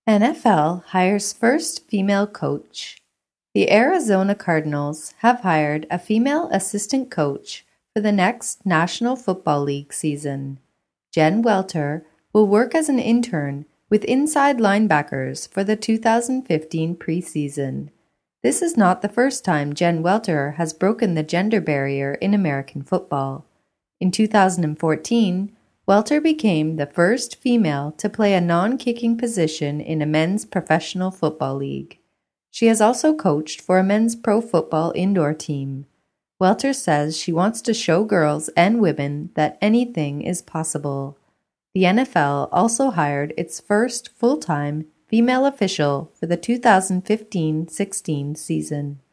NFL hires first female coach. The Arizona Cardinals have hired a female assistant coach for the next National Football League season. Jen Welter will work as an intern with inside linebackers for the 2015 preseason. This is not the first time Jen Welter has broken the gender barrier in American football. In 2014, Welter became the first female to play a non-kicking position in a men's professional football league. She has also coached for a men's pro football indoor team. Welter says she wants to show girls and women that anything is possible. The NFL also hired its first full-time female official for the 2015-16 season.